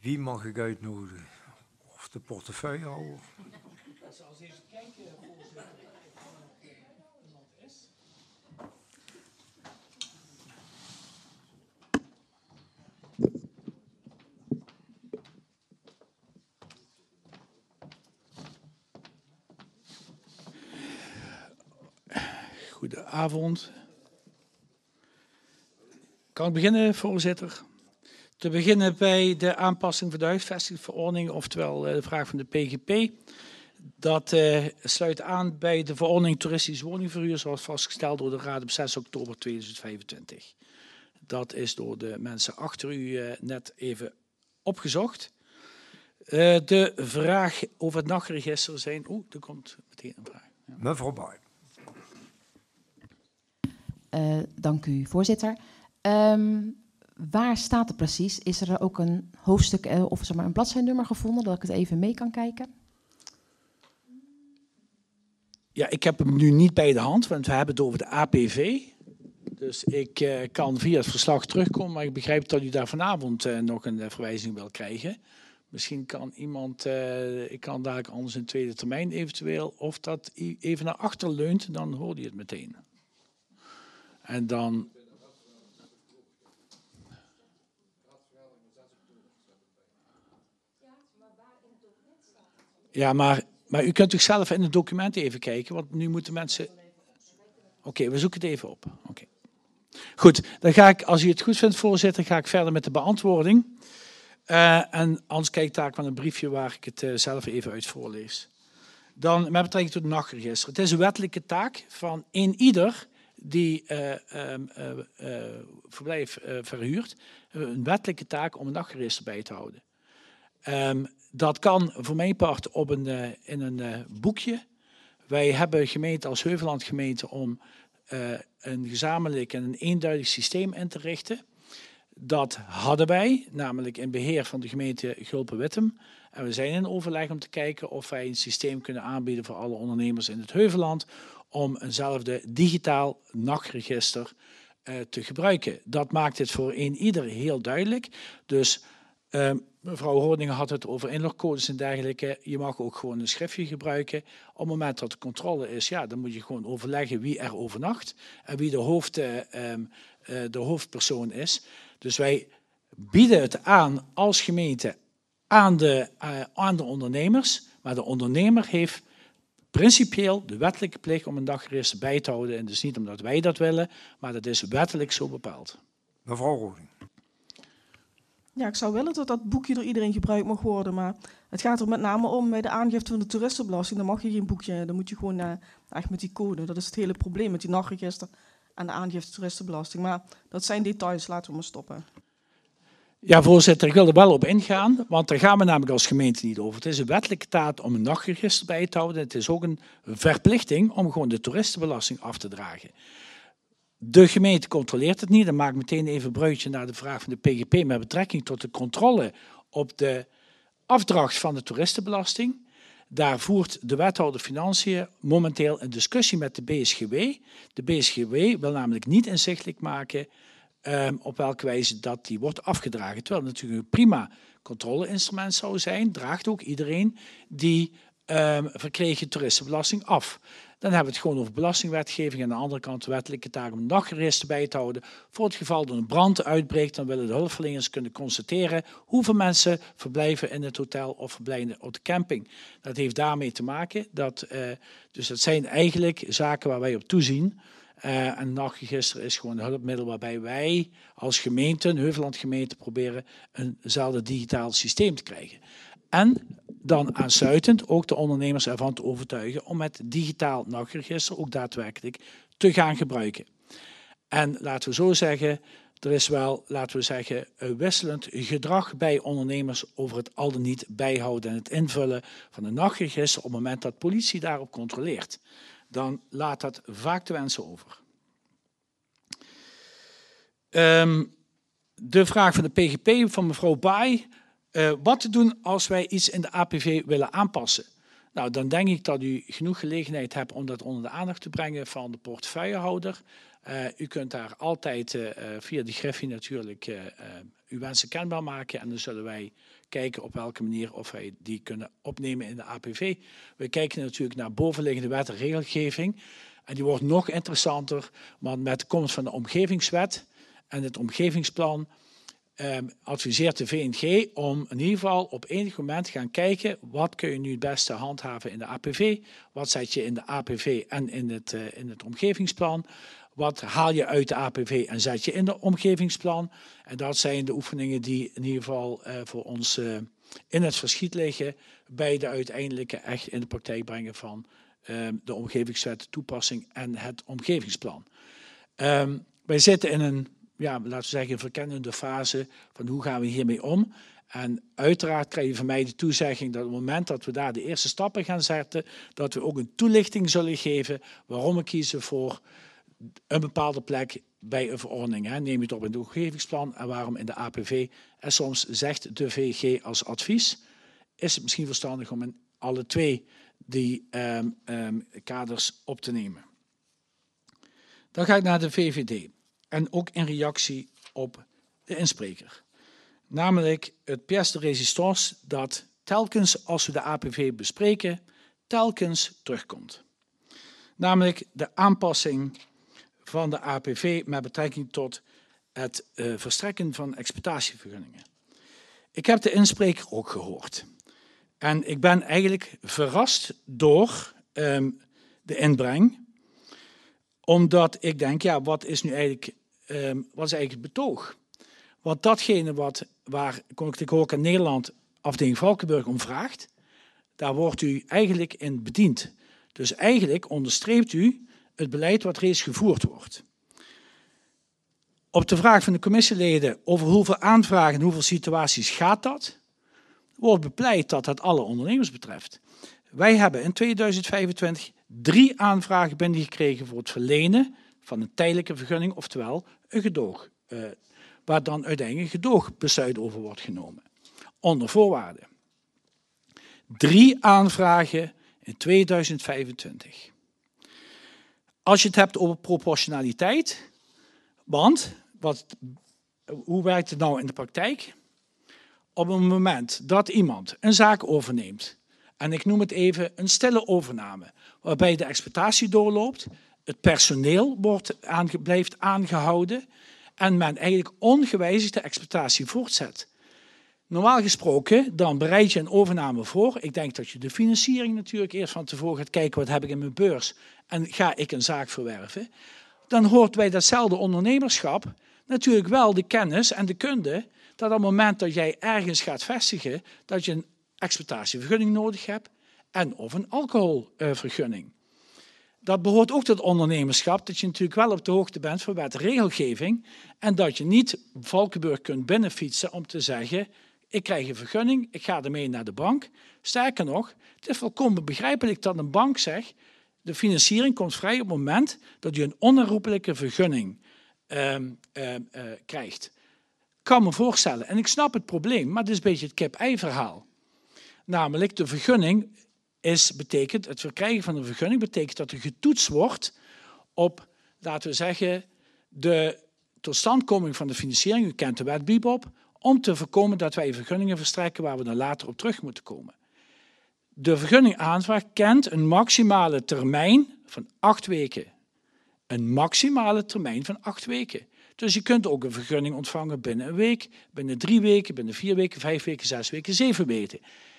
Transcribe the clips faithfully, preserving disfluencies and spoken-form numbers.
Wie mag ik uitnodigen? Of de portefeuillehouder? Ik zal eens even kijken, voorzitter, of er iemand is. Goedenavond. Kan ik beginnen, voorzitter? Te beginnen bij de aanpassing van de huisvestingsverordening, oftewel de vraag van de P G P. Dat uh, sluit aan bij de verordening toeristisch woningverhuur, zoals vastgesteld door de Raad op zes oktober tweeduizend vijfentwintig. Dat is door de mensen achter u uh, net even opgezocht. Uh, de vraag over het nachtregister zijn... Oeh, er komt meteen een vraag. Ja. Mevrouw Baai. Uh, dank u, voorzitter. Um, waar staat het precies? Is er ook een hoofdstuk uh, of zeg maar, een bladzijnummer gevonden, dat ik het even mee kan kijken? Ja, ik heb hem nu niet bij de hand, want we hebben het over de A P V. Dus ik uh, kan via het verslag terugkomen, maar ik begrijp dat u daar vanavond uh, nog een uh, verwijzing wil krijgen. Misschien kan iemand, uh, ik kan dadelijk anders in tweede termijn eventueel, of dat even naar achter leunt, dan hoor je het meteen. En dan... Ja, maar, maar u kunt toch zelf in het document even kijken, want nu moeten mensen... Oké, okay, we zoeken het even op. Okay. Goed, dan ga ik, als u het goed vindt, voorzitter, ga ik verder met de beantwoording. Uh, en anders kijk ik daar wel een briefje waar ik het uh, zelf even uit voorlees. Dan met betrekking tot het nachtregister. Het is een wettelijke taak van een ieder die uh, uh, uh, uh, verblijf uh, verhuurt, een wettelijke taak om een nachtregister bij te houden. Um, dat kan voor mijn part op een, uh, in een uh, boekje. Wij hebben gemeente als Heuvelland gemeente om uh, een gezamenlijk en een eenduidig systeem in te richten. Dat hadden wij, namelijk in beheer van de gemeente Gulpen-Wittem. En we zijn in overleg om te kijken of wij een systeem kunnen aanbieden voor alle ondernemers in het Heuvelland om eenzelfde digitaal nachtregister uh, te gebruiken. Dat maakt het voor een ieder heel duidelijk. Dus uh, mevrouw Hoordingen had het over inlogcodes en dergelijke. Je mag ook gewoon een schriftje gebruiken. Op het moment dat de controle is, ja, dan moet je gewoon overleggen wie er overnacht en wie de, hoofd, uh, um, uh, de hoofdpersoon is. Dus wij bieden het aan als gemeente aan de, uh, aan de ondernemers, maar de ondernemer heeft principieel de wettelijke plicht om een dagregister bij te houden. En dus niet omdat wij dat willen, maar dat is wettelijk zo bepaald. Mevrouw Roding. Ja, ik zou willen dat dat boekje door iedereen gebruikt mag worden, maar het gaat er met name om bij de aangifte van de toeristenbelasting. Dan mag je geen boekje, dan moet je gewoon uh, echt met die code. Dat is het hele probleem met die nachtregister en de aangifte toeristenbelasting. Maar dat zijn details, laten we maar stoppen. Ja, voorzitter, ik wil er wel op ingaan, want daar gaan we namelijk als gemeente niet over. Het is een wettelijke taak om een nachtregister bij te houden. Het is ook een verplichting om gewoon de toeristenbelasting af te dragen. De gemeente controleert het niet. Dan maak ik meteen even een bruggetje naar de vraag van de P G P met betrekking tot de controle op de afdracht van de toeristenbelasting. Daar voert de wethouder Financiën momenteel een discussie met de B S G W. De B S G W wil namelijk niet inzichtelijk maken um, op welke wijze dat die wordt afgedragen. Terwijl het natuurlijk een prima controleinstrument zou zijn, draagt ook iedereen die um, verkregen toeristenbelasting af. Dan hebben we het gewoon over belastingwetgeving en aan de andere kant de wettelijke taak om een nachtregister bij te houden. Voor het geval er een brand uitbreekt, dan willen de hulpverleners kunnen constateren hoeveel mensen verblijven in het hotel of verblijven op de camping. Dat heeft daarmee te maken. Dat, uh, dus dat zijn eigenlijk zaken waar wij op toezien. Uh, en een nachtregister is gewoon een hulpmiddel waarbij wij als gemeente, een Heuvelland gemeente, proberen eenzelfde digitaal systeem te krijgen. En dan aansluitend ook de ondernemers ervan te overtuigen om het digitaal nachtregister ook daadwerkelijk te gaan gebruiken. En laten we zo zeggen, er is wel, laten we zeggen, wisselend gedrag bij ondernemers over het al dan niet bijhouden en het invullen van een nachtregister op het moment dat politie daarop controleert. Dan laat dat vaak te wensen over. Um, de vraag van de P G P van mevrouw Baai. Uh, wat te doen als wij iets in de A P V willen aanpassen? Nou, dan denk ik dat u genoeg gelegenheid hebt om dat onder de aandacht te brengen van de portefeuillehouder. Uh, u kunt daar altijd uh, via de Griffie natuurlijk uh, uh, uw wensen kenbaar maken en dan zullen wij kijken op welke manier of wij die kunnen opnemen in de A P V. We kijken natuurlijk naar bovenliggende wet en regelgeving en die wordt nog interessanter, want met de komst van de omgevingswet en het omgevingsplan eh, adviseert de V N G om in ieder geval op enig moment te gaan kijken wat kun je nu het beste handhaven in de A P V, wat zet je in de A P V en in het, uh, in het omgevingsplan. Wat haal je uit de A P V en zet je in de omgevingsplan? En dat zijn de oefeningen die in ieder geval uh, voor ons uh, in het verschiet liggen bij de uiteindelijke echt in de praktijk brengen van uh, de omgevingswet, toepassing en het omgevingsplan. Um, wij zitten in een, ja, laten we zeggen, verkennende fase van hoe gaan we hiermee om. En uiteraard krijg je van mij de toezegging dat op het moment dat we daar de eerste stappen gaan zetten, dat we ook een toelichting zullen geven waarom we kiezen voor een bepaalde plek bij een verordening. Hè. Neem je het op in het omgevingsplan en waarom in de A P V. En soms zegt de V G als advies, is het misschien verstandig om in alle twee die um, um, kaders op te nemen. Dan ga ik naar de V V D. En ook in reactie op de inspreker. Namelijk het pièce de résistance dat telkens als we de A P V bespreken, telkens terugkomt. Namelijk de aanpassing van de A P V met betrekking tot het uh, verstrekken van exploitatievergunningen. Ik heb de inspreker ook gehoord. En ik ben eigenlijk verrast door um, de inbreng. Omdat ik denk, ja, wat is nu eigenlijk, um, wat is eigenlijk het betoog? Want datgene wat, waar Koninklijke Horeca Nederland afdeling Valkenburg om vraagt, daar wordt u eigenlijk in bediend. Dus eigenlijk onderstreept u het beleid wat reeds gevoerd wordt. Op de vraag van de commissieleden over hoeveel aanvragen en hoeveel situaties gaat dat, wordt bepleit dat het alle ondernemers betreft. Wij hebben in tweeduizend vijfentwintig drie aanvragen binnengekregen voor het verlenen van een tijdelijke vergunning, oftewel een gedoog, uh, waar dan uiteindelijk een gedoogbesluit over wordt genomen. Onder voorwaarden. Drie aanvragen in tweeduizend vijfentwintig. Als je het hebt over proportionaliteit, want wat, hoe werkt het nou in de praktijk? Op het moment dat iemand een zaak overneemt, en ik noem het even een stille overname, waarbij de exploitatie doorloopt, het personeel wordt aange, blijft aangehouden en men eigenlijk ongewijzigd de exploitatie voortzet. Normaal gesproken, dan bereid je een overname voor. Ik denk dat je de financiering natuurlijk eerst van tevoren gaat kijken, wat heb ik in mijn beurs en ga ik een zaak verwerven. Dan hoort bij datzelfde ondernemerschap natuurlijk wel de kennis en de kunde dat op het moment dat jij ergens gaat vestigen, dat je een exploitatievergunning nodig hebt en of een alcoholvergunning. Dat behoort ook tot ondernemerschap, dat je natuurlijk wel op de hoogte bent van wet en regelgeving en dat je niet Valkenburg kunt binnenfietsen om te zeggen, ik krijg een vergunning, ik ga ermee naar de bank. Sterker nog, het is volkomen begrijpelijk dat een bank zegt, de financiering komt vrij op het moment dat je een onherroepelijke vergunning uh, uh, uh, krijgt. Ik kan me voorstellen, en ik snap het probleem, maar het is een beetje het kip-ei verhaal. Namelijk, de vergunning is, betekent, het verkrijgen van een vergunning betekent dat er getoetst wordt op, laten we zeggen, de totstandkoming van de financiering. U kent de wet Bibop, om te voorkomen dat wij vergunningen verstrekken waar we dan later op terug moeten komen. De vergunningaanvraag kent een maximale termijn van acht weken. Een maximale termijn van acht weken. Dus je kunt ook een vergunning ontvangen binnen een week, binnen drie weken, binnen vier weken, vijf weken, zes weken, zeven weken.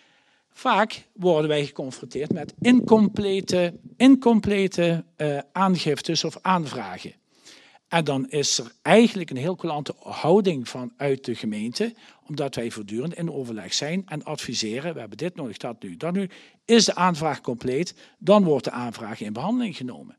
Vaak worden wij geconfronteerd met incomplete, incomplete uh, aangiftes of aanvragen. En dan is er eigenlijk een heel coulante houding vanuit de gemeente, omdat wij voortdurend in overleg zijn en adviseren, we hebben dit nodig, dat nu, dat nu. Is de aanvraag compleet, dan wordt de aanvraag in behandeling genomen.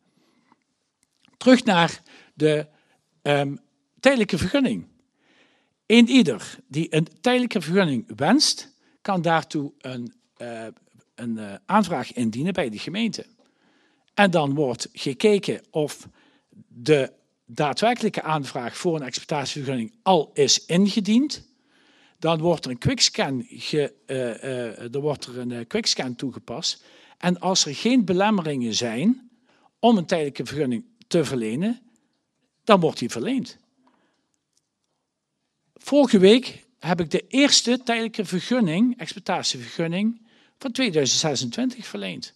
Terug naar de um, tijdelijke vergunning. Eén ieder die een tijdelijke vergunning wenst, kan daartoe een, uh, een uh, aanvraag indienen bij de gemeente. En dan wordt gekeken of de daadwerkelijke aanvraag voor een exploitatievergunning al is ingediend. Dan wordt er een quickscan, ge, uh, uh, er wordt er een uh, quickscan toegepast. En als er geen belemmeringen zijn om een tijdelijke vergunning te verlenen, dan wordt die verleend. vorige week heb ik de eerste tijdelijke vergunning, exploitatievergunning, van tweeduizend zesentwintig verleend.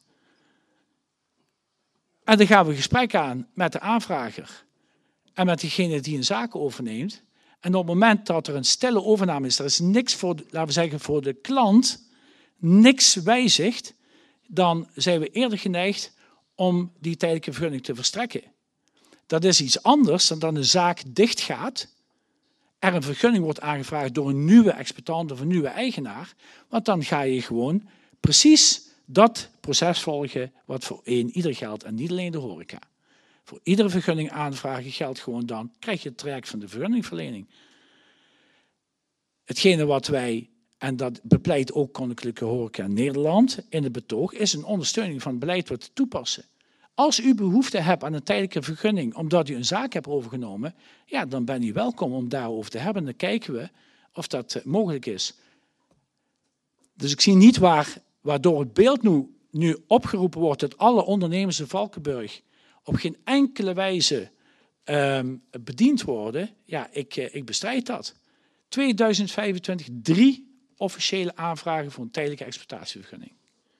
En dan gaan we gesprek aan met de aanvrager en met degene die een zaak overneemt. En op het moment dat er een stille overname is, er is niks voor, laten we zeggen, voor de klant, niks wijzigt, dan zijn we eerder geneigd om die tijdelijke vergunning te verstrekken. Dat is iets anders dan dat een zaak dichtgaat, er een vergunning wordt aangevraagd door een nieuwe exploitant of een nieuwe eigenaar, want dan ga je gewoon precies dat proces volgen wat voor een ieder geldt en niet alleen de horeca. Voor iedere vergunning aanvragen geldt gewoon dan, krijg je het traject van de vergunningverlening. Hetgene wat wij, en dat bepleit ook Koninklijke Horeca Nederland in het betoog, is een ondersteuning van het beleid wat te toepassen. Als u behoefte hebt aan een tijdelijke vergunning omdat u een zaak hebt overgenomen, ja, dan ben u welkom om daarover te hebben. Dan kijken we of dat uh, mogelijk is. Dus ik zie niet waar, waardoor het beeld nu, nu opgeroepen wordt dat alle ondernemers in Valkenburg op geen enkele wijze um, bediend worden. Ja, ik, uh, ik bestrijd dat. tweeduizend vijfentwintig, drie officiële aanvragen voor een tijdelijke exploitatievergunning.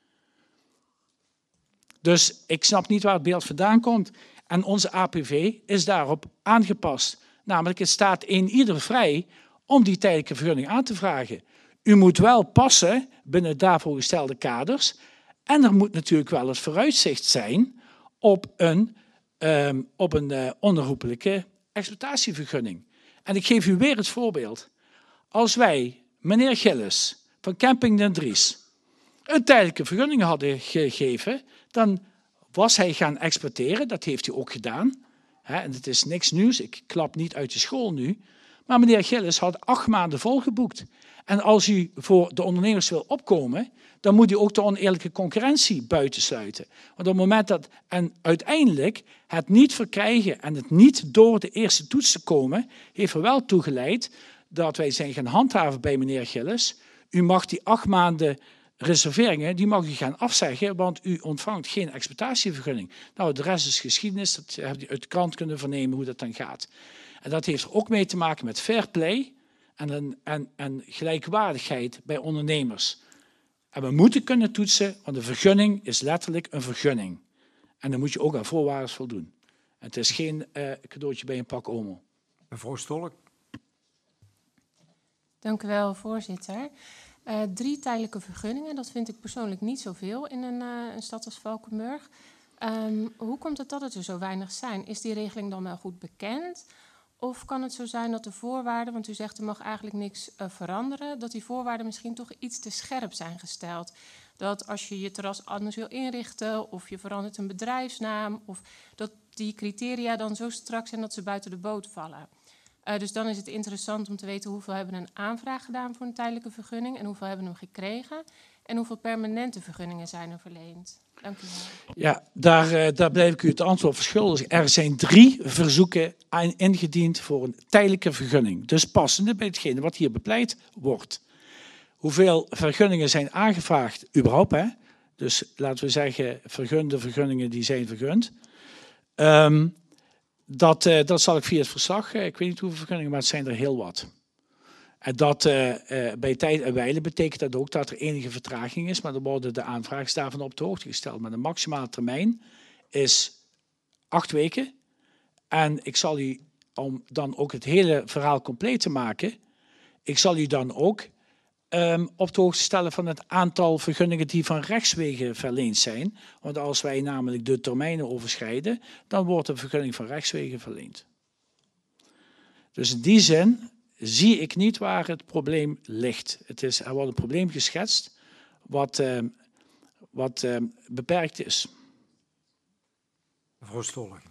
Dus ik snap niet waar het beeld vandaan komt. En onze A P V is daarop aangepast. Namelijk, het staat in ieder vrij om die tijdelijke vergunning aan te vragen. U moet wel passen binnen daarvoor gestelde kaders. En er moet natuurlijk wel het vooruitzicht zijn op een, um, op een uh, onherroepelijke exploitatievergunning. En ik geef u weer het voorbeeld. Als wij, meneer Gillis van Camping Den Dries, een tijdelijke vergunning hadden gegeven, dan was hij gaan exporteren. Dat heeft hij ook gedaan. En het is niks nieuws, ik klap niet uit de school nu. Maar meneer Gillis had acht maanden volgeboekt. En als u voor de ondernemers wil opkomen, dan moet u ook de oneerlijke concurrentie buitensluiten. Want op het moment dat, en uiteindelijk, het niet verkrijgen en het niet door de eerste toets te komen, heeft er wel toe geleid dat wij zijn gaan handhaven bij meneer Gillis. U mag die acht maanden reserveringen, die mag u gaan afzeggen, want u ontvangt geen exploitatievergunning. Nou, de rest is geschiedenis, dat heb je uit de krant kunnen vernemen hoe dat dan gaat. En dat heeft er ook mee te maken met fair play en, en, en gelijkwaardigheid bij ondernemers. En we moeten kunnen toetsen, want een vergunning is letterlijk een vergunning. En dan moet je ook aan voorwaarden voldoen. En het is geen uh, cadeautje bij een pak Omo. Mevrouw Stolk. Dank u wel, voorzitter. Uh, drie tijdelijke vergunningen, dat vind ik persoonlijk niet zoveel in een, uh, een stad als Valkenburg. Um, hoe komt het dat het er zo weinig zijn? Is die regeling dan wel goed bekend? Of kan het zo zijn dat de voorwaarden, want u zegt er mag eigenlijk niks uh, veranderen, dat die voorwaarden misschien toch iets te scherp zijn gesteld? Dat als je je terras anders wil inrichten of je verandert een bedrijfsnaam, of dat die criteria dan zo strak zijn dat ze buiten de boot vallen. Uh, dus dan is het interessant om te weten hoeveel hebben een aanvraag gedaan voor een tijdelijke vergunning en hoeveel hebben hem gekregen en hoeveel permanente vergunningen zijn er verleend. Dank u wel. Ja, daar, uh, daar blijf ik u het antwoord verschuldigd. Er zijn drie verzoeken ingediend voor een tijdelijke vergunning. Dus passende bij hetgene wat hier bepleit wordt. Hoeveel vergunningen zijn aangevraagd überhaupt? Hè? Dus laten we zeggen vergunde vergunningen die zijn vergund. Um, Dat, uh, dat zal ik via het verslag, uh, ik weet niet hoeveel vergunningen, maar het zijn er heel wat. En dat uh, uh, bij tijd en wijle betekent dat ook dat er enige vertraging is, maar dan worden de aanvragers daarvan op de hoogte gesteld. Maar de maximale termijn is acht weken. En ik zal u, om dan ook het hele verhaal compleet te maken, ik zal u dan ook um, op de hoogte stellen van het aantal vergunningen die van rechtswege verleend zijn. Want als wij namelijk de termijnen overschrijden, dan wordt een vergunning van rechtswege verleend. Dus in die zin zie ik niet waar het probleem ligt. Het is, er wordt een probleem geschetst wat, uh, wat uh, beperkt is. Mevrouw Stolk.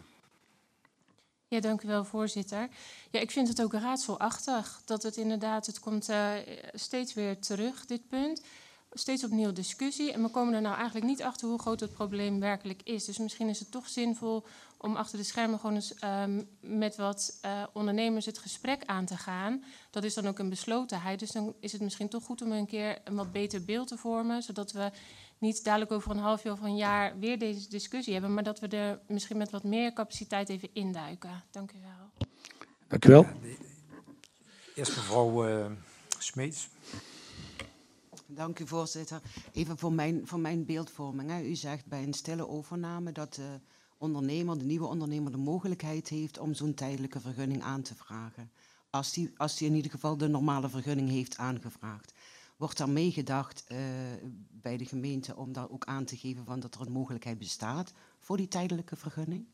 Ja, dank u wel, voorzitter. Ja, ik vind het ook raadselachtig dat het inderdaad, het komt uh, steeds weer terug, dit punt. Steeds opnieuw discussie en we komen er nou eigenlijk niet achter hoe groot het probleem werkelijk is. Dus misschien is het toch zinvol om achter de schermen gewoon eens um, met wat uh, ondernemers het gesprek aan te gaan. Dat is dan ook een beslotenheid, dus dan is het misschien toch goed om een keer een wat beter beeld te vormen, zodat we niet dadelijk over een half jaar of een jaar weer deze discussie hebben, maar dat we er misschien met wat meer capaciteit even induiken. Dank u wel. Dank u wel. Eerst mevrouw uh, Smeets. Dank u, voorzitter. Even voor mijn, voor mijn beeldvorming. Hè. U zegt bij een stille overname dat de ondernemer, de nieuwe ondernemer, de mogelijkheid heeft om zo'n tijdelijke vergunning aan te vragen. Als die, als die in ieder geval de normale vergunning heeft aangevraagd. Wordt er meegedacht uh, bij de gemeente om daar ook aan te geven van dat er een mogelijkheid bestaat voor die tijdelijke vergunning?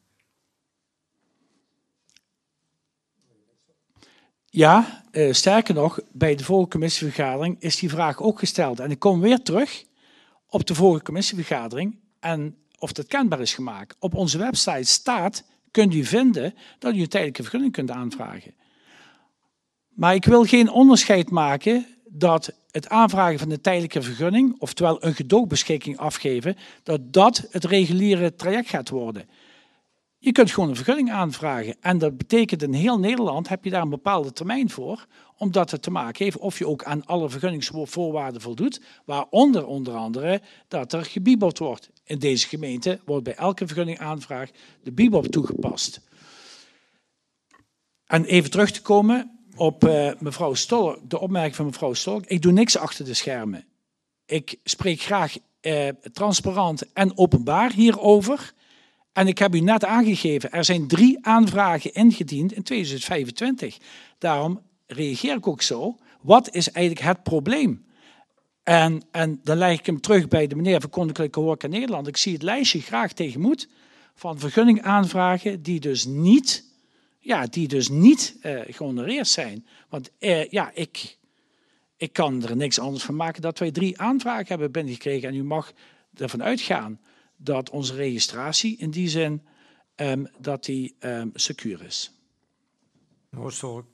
Ja, uh, sterker nog, bij de vorige commissievergadering is die vraag ook gesteld. En ik kom weer terug op de vorige commissievergadering en of dat kenbaar is gemaakt. Op onze website staat, kunt u vinden dat u een tijdelijke vergunning kunt aanvragen. Maar ik wil geen onderscheid maken dat het aanvragen van een tijdelijke vergunning, oftewel een gedoogbeschikking afgeven, dat dat het reguliere traject gaat worden. Je kunt gewoon een vergunning aanvragen en dat betekent in heel Nederland heb je daar een bepaalde termijn voor, omdat het te maken heeft of je ook aan alle vergunningsvoorwaarden voldoet, waaronder onder andere dat er gebibeld wordt. In deze gemeente wordt bij elke vergunningaanvraag de bibop toegepast. En even terug te komen op uh, mevrouw Stoller, de opmerking van mevrouw Stoller. Ik doe niks achter de schermen. Ik spreek graag uh, transparant en openbaar hierover. En ik heb u net aangegeven, er zijn drie aanvragen ingediend in tweeduizend vijfentwintig. Daarom reageer ik ook zo. Wat is eigenlijk het probleem? En, en dan leg ik hem terug bij de meneer van Koninklijke Horeca Nederland. Ik zie het lijstje graag tegemoet van vergunningaanvragen die dus niet, ja, die dus niet uh, gehonoreerd zijn. Want uh, ja, ik, ik kan er niks anders van maken dat wij drie aanvragen hebben binnengekregen. En u mag ervan uitgaan dat onze registratie in die zin um, dat die um, secuur is. Noordstork.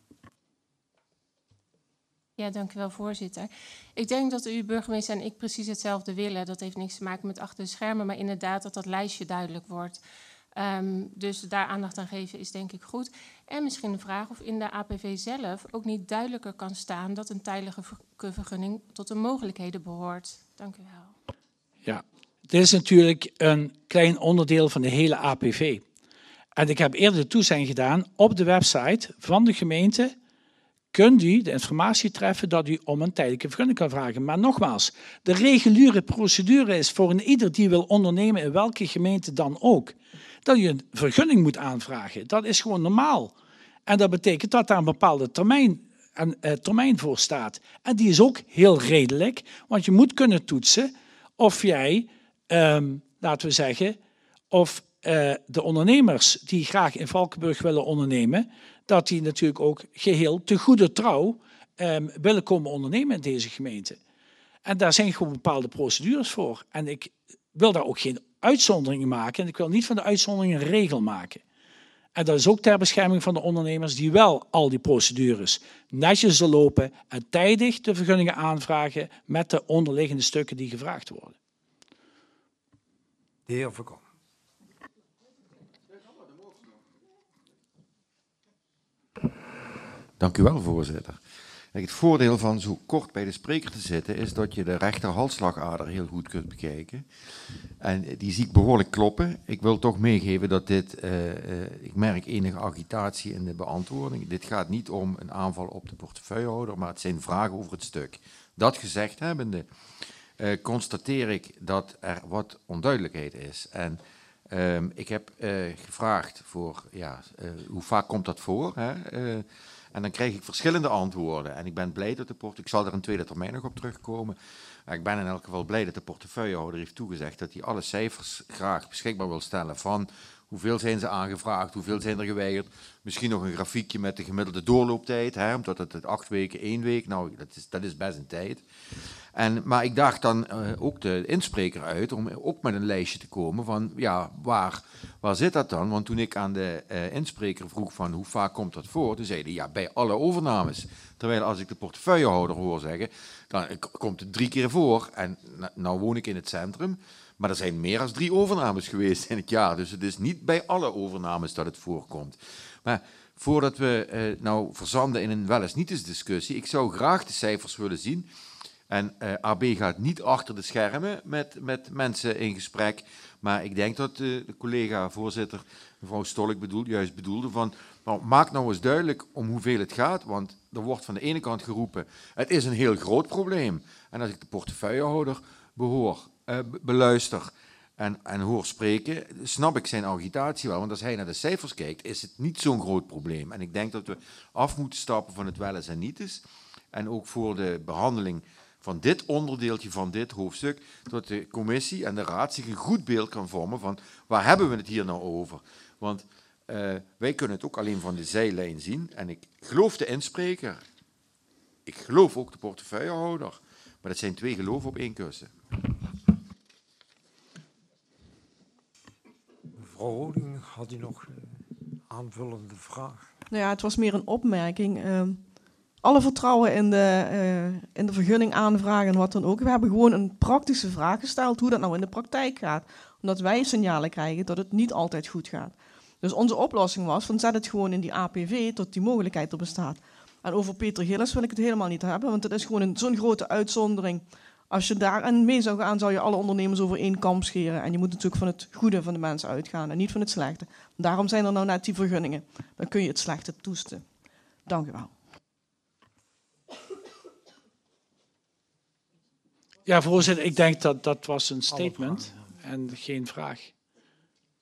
Ja, dank u wel, voorzitter. Ik denk dat u, burgemeester en ik precies hetzelfde willen. Dat heeft niks te maken met achter de schermen, maar inderdaad dat dat lijstje duidelijk wordt. Um, dus daar aandacht aan geven is denk ik goed. En misschien de vraag of in de A P V zelf ook niet duidelijker kan staan dat een tijdelijke vergunning tot de mogelijkheden behoort. Dank u wel. Ja. Dit is natuurlijk een klein onderdeel van de hele A P V. En ik heb eerder de toezegging gedaan, op de website van de gemeente kunt u de informatie treffen dat u om een tijdelijke vergunning kan vragen. Maar nogmaals, de reguliere procedure is voor een ieder die wil ondernemen in welke gemeente dan ook, dat je een vergunning moet aanvragen. Dat is gewoon normaal. En dat betekent dat daar een bepaalde termijn, een, uh, termijn voor staat. En die is ook heel redelijk, want je moet kunnen toetsen of jij, um, laten we zeggen, of uh, de ondernemers die graag in Valkenburg willen ondernemen, dat die natuurlijk ook geheel te goede trouw um, willen komen ondernemen in deze gemeente. En daar zijn gewoon bepaalde procedures voor. En ik wil daar ook geen uitzonderingen maken. En ik wil niet van de uitzonderingen een regel maken. En dat is ook ter bescherming van de ondernemers die wel al die procedures netjes zullen lopen en tijdig de vergunningen aanvragen met de onderliggende stukken die gevraagd worden. De heer Verkom. Dank u wel, voorzitter. Het voordeel van zo kort bij de spreker te zitten is dat je de rechterhalsslagader heel goed kunt bekijken. En die zie ik behoorlijk kloppen. Ik wil toch meegeven dat dit, uh, uh, ik merk enige agitatie in de beantwoording. Dit gaat niet om een aanval op de portefeuillehouder, maar het zijn vragen over het stuk. Dat gezegd hebbende, uh, constateer ik dat er wat onduidelijkheid is. En uh, ik heb uh, gevraagd voor, ja, uh, hoe vaak komt dat voor, hè? Uh, En dan krijg ik verschillende antwoorden. En ik ben blij dat de port. Ik zal er een tweede termijn nog op terugkomen. Maar ik ben in elk geval blij dat de portefeuillehouder heeft toegezegd dat hij alle cijfers graag beschikbaar wil stellen van hoeveel zijn ze aangevraagd, hoeveel zijn er geweigerd. Misschien nog een grafiekje met de gemiddelde doorlooptijd, hè, omdat het, het acht weken, één week, nou dat is, dat is best een tijd. En, maar ik daag dan uh, ook de inspreker uit om ook met een lijstje te komen van, ja, waar, waar zit dat dan? Want toen ik aan de uh, inspreker vroeg van hoe vaak komt dat voor, toen zei hij, ja, bij alle overnames. Terwijl als ik de portefeuillehouder hoor zeggen, dan komt het drie keer voor. En nou woon ik in het centrum, maar er zijn meer dan drie overnames geweest in het jaar. Dus het is niet bij alle overnames dat het voorkomt. Maar voordat we uh, nou verzanden in een wel eens niet eens discussie, ik zou graag de cijfers willen zien. En uh, A B gaat niet achter de schermen met, met mensen in gesprek, Maar ik denk dat uh, de collega-voorzitter, mevrouw Stolk, bedoel, juist bedoelde van, nou, maak nou eens duidelijk om hoeveel het gaat, want er wordt van de ene kant geroepen, het is een heel groot probleem. En als ik de portefeuillehouder behoor, uh, beluister en, en hoor spreken, snap ik zijn agitatie wel, want als hij naar de cijfers kijkt, is het niet zo'n groot probleem. En ik denk dat we af moeten stappen van het wel eens en niet is. En ook voor de behandeling van dit onderdeeltje van dit hoofdstuk, dat de commissie en de raad zich een goed beeld kan vormen van waar hebben we het hier nou over. Want uh, wij kunnen het ook alleen van de zijlijn zien. En ik geloof de inspreker, ik geloof ook de portefeuillehouder, maar dat zijn twee geloven op één kussen. Mevrouw Roding, had u nog een aanvullende vraag? Nou ja, het was meer een opmerking. Uh, alle vertrouwen in de, uh, in de vergunning aanvragen en wat dan ook. We hebben gewoon een praktische vraag gesteld hoe dat nou in de praktijk gaat. Omdat wij signalen krijgen dat het niet altijd goed gaat. Dus onze oplossing was van zet het gewoon in die A P V tot die mogelijkheid er bestaat. En over Peter Gillis wil ik het helemaal niet hebben, want het is gewoon zo'n grote uitzondering. Als je daarin mee zou gaan, zou je alle ondernemers over één kam scheren. En je moet natuurlijk van het goede van de mensen uitgaan en niet van het slechte. Daarom zijn er nou net die vergunningen. Dan kun je het slechte toetsen. Dank u wel. Ja, voorzitter, ik denk dat dat was een statement en geen vraag.